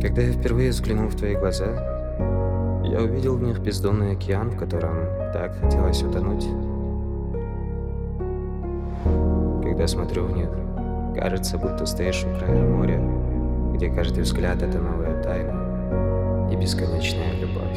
Когда я впервые взглянул в твои глаза, я увидел в них бездонный океан, в котором так хотелось утонуть. Когда смотрю в них, кажется, будто стоишь у края моря, где каждый взгляд — это новая тайна и бесконечная любовь.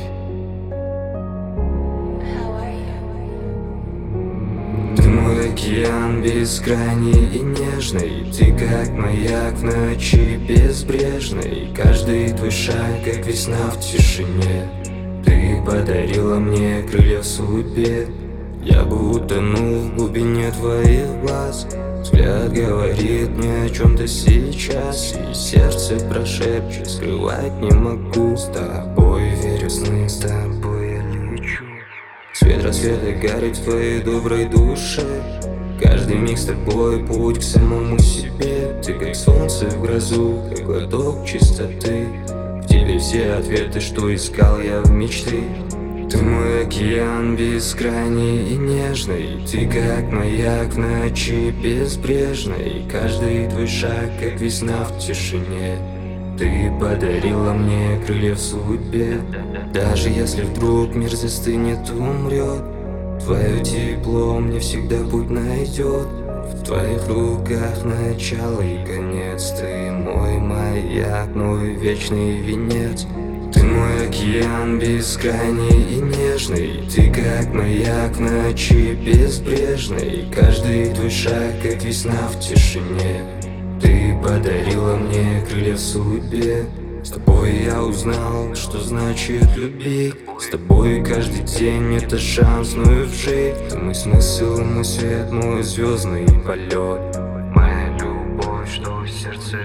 Ты мой океан бескрайний и нежный, ты как маяк в ночи безбрежной. Каждый твой шаг, как весна в тишине. Ты подарила мне крылья в судьбе. Я бы утонул в глубине твоих глаз. Взгляд говорит мне о чем-то сейчас, и сердце прошепчет, скрывать не могу. С тобой верю в сны, с тобой я лечу. Свет рассвета горит в твоей доброй душе. Каждый миг с тобой путь к самому себе. Ты как солнце в грозу, как глоток чистоты. В тебе все ответы, что искал я в мечты. Ты мой океан бескрайний и нежный, ты как маяк в ночи безбрежной. Каждый твой шаг, как весна в тишине. Ты подарила мне крылья в судьбе. Даже если вдруг мир застынет, умрет, твое тепло мне всегда путь найдет. В твоих руках начало и конец. Ты мой маяк, мой вечный венец. Ты мой океан бескрайний и нежный, ты как маяк в ночи безбрежной. Каждый твой шаг, как весна в тишине. Ты подарила мне крылья в судьбе. С тобой я узнал, что значит любить. С тобой каждый день это шанс вновь жить. Ты мой смысл, мой свет, мой звездный полет. Моя любовь, что в сердце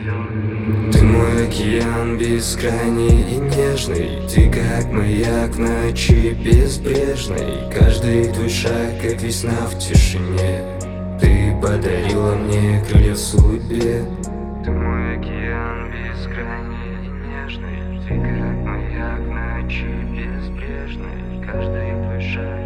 живет. Ты мой океан бескрайний и нежный, ты как маяк в ночи безбрежной. Каждый твой шаг, как весна в тишине. Ты подарила мне крылья в судьбе. Ты мой океан бескрайний и нежный, ты как маяк в ночи безбрежной. Каждый твой шаг.